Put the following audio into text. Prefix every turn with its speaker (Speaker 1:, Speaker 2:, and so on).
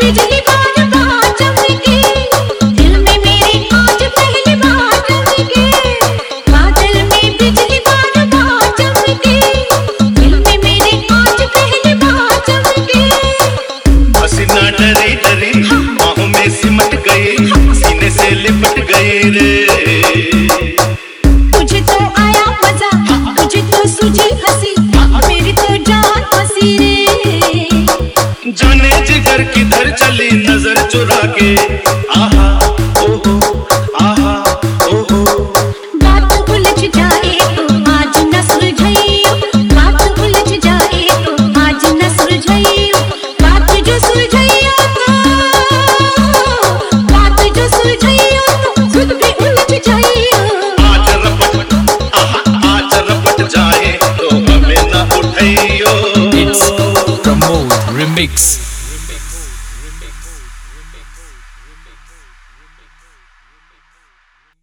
Speaker 1: बिजली बार बार चमके, दिल में मेरे आज पहली बार चमके। बादल में बिजली बार बार चमके, दिल में मेरे आज पहली बार चमके।
Speaker 2: हसीना डरी डरी बाहों में सिमट गए, सीने से लिपट गए रे।
Speaker 1: तुझे तो आया मजा, तुझे तो सूझी हंसी, मेरी तो जान फंसी रे।
Speaker 2: जाने जिगर किधर चली नजर चुरा के, आहा ओहो आहा ओहो।
Speaker 1: बात उलझ जाए तो आज न सुलझाइयो, बात उलझ जाए तो आज न सुलझाइयो। बात जो सुलझाइयो तो, बात जो सुलझाइयो तो खुद भी उलझ जाइयो।
Speaker 2: आज रपट जाए तो हमें ना उठाइयो।
Speaker 3: It's Pramod Remix.